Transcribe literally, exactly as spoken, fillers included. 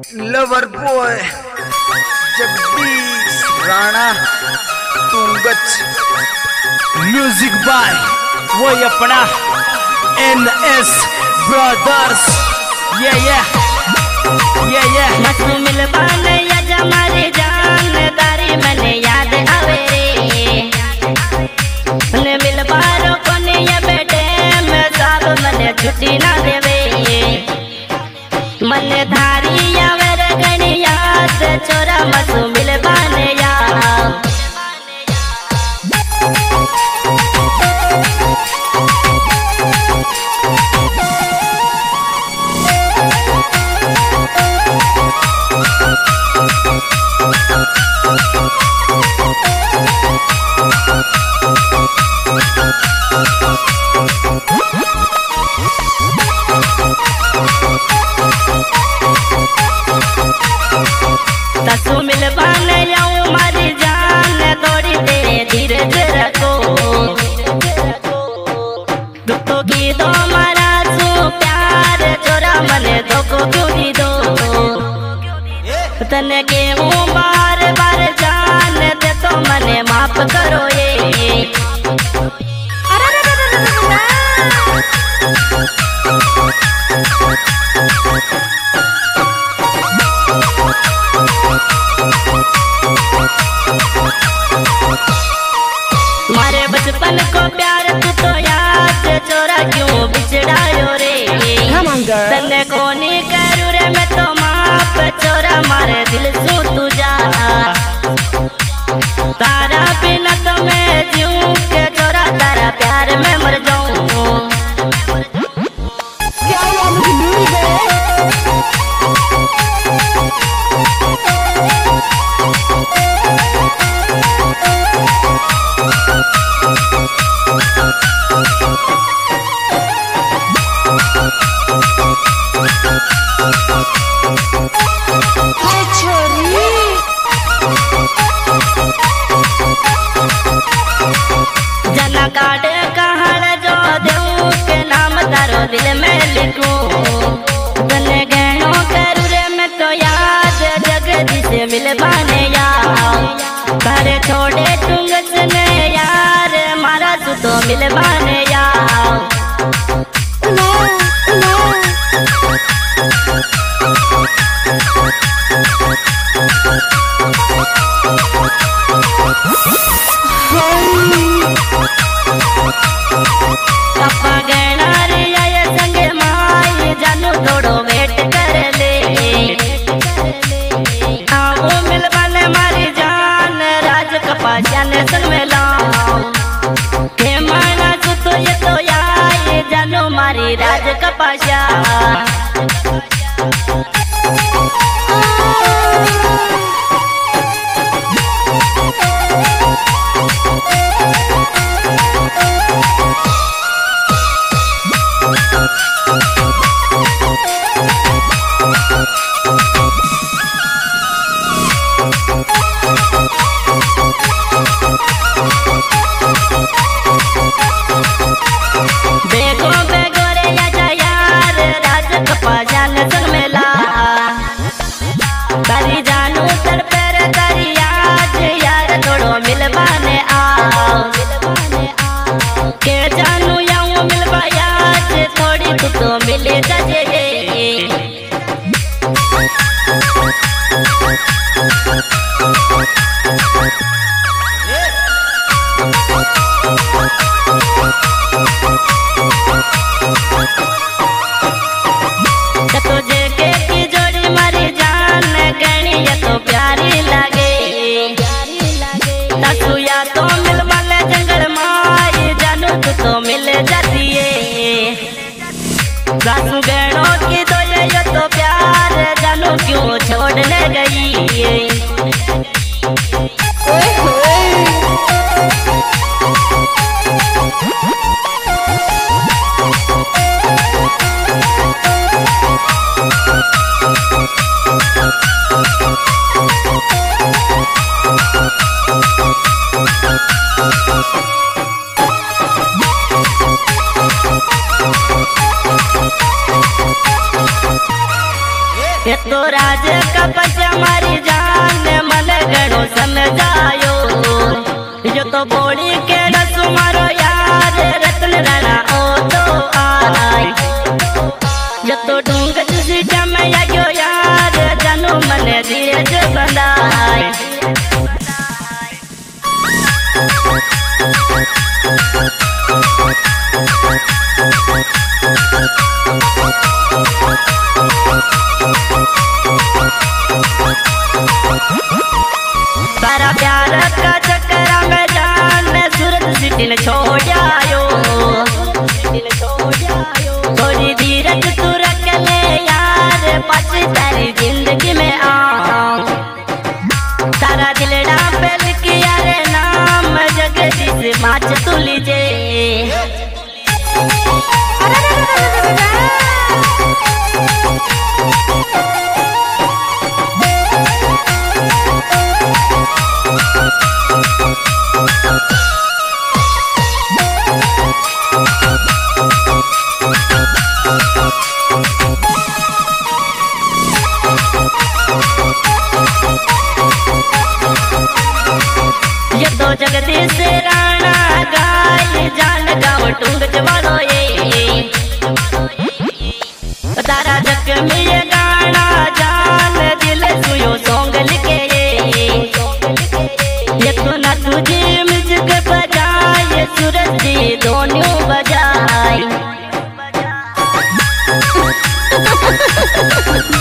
Lover boy Jagdish Rana तुंगच। Music by वो अपना एन एस ब्रदर्स। ये ये ये ये मसू मिलबान या जमारी जानदारी मने याद आवे रे। ने मिलबारो कोने या बेटे में साब मने छुट्टी ना देवे। मने धारी या वर गणिया से छोरा मसू मिलबान या। तसु मिलबान जाऊं मारी जान थोड़ी देर धीरज रखो। दुखों की दो मारा सू प्यार छोरा मने धोखो क्यों दी दो। तने के हूँ बार बार जान दे तो मने माफ करो ये। मारे बचपन को प्यार तू तो याद चोरा क्यों बिछड़ायो रे। तने कोनी करू रे मैं तो माफ चोरा मारे दिल सू तू जा। तारा बिना तो मैं जीऊं के चोरा तारा प्यार में मर जाऊं। जना काट कहाड़ जो देऊं के नाम तारो दिल में लिखूं। तने गहनो करू रे मैं तो याद जगदीश मिलबाने या। तारे छोड़े टुंगस ने यार मारा तू तो मिलबाने या। पापा गहना रे आया संग माई जानू थोड़ो वेट कर ले। आओ मिलबान मारी जान राज कपासिया ने संग में लाओ। के माना सु तो ये तो यार जानू मारी राज कपासिया। देखो बेगो रे या यार राज कपासिया ने संग में ला। तारी जानू तर पर तारी याद यार थोड़ो मिलबाने आओ। के जानू याऊं मिलबा याद थोड़ी तू तो मिले जाजे। तो जेके की जोड़ी मारी जान गणी ये तो प्यारी लागे। तसु या तो मिल वाले जंगल माई जानू तू तो मिल जाती है। सासू गहनों की तो ये तो प्यार जानू क्यों छोड़ने गई है। ये तो राज आज का पचा मारी जान मन गणो समझायो जो तो बोली के रसु मारो यार रत्न राणा ओ तो आई जो तो ढूंग तुझी जमया गयो यार जानू मन धीरज बंधाई सारा प्यार का चक्कर में जान सूरत सिटी ने छोड़ायो थोड़ी धीरज तू रख ले यार पाछी तेरी जिंदगी में आऊं तारा दिलड़ा पे लिखिया रे नाम जगदीश माच तू लीजे ये तो जगदीश राणा गाय जान गाँव टूंग जवानो ये तारा जख्मी ये गाना जान दिल सुयो सॉन्ग लिखे ये तो ना तुझे म्यूजिक बजाए सूरज जी दोनों बजाए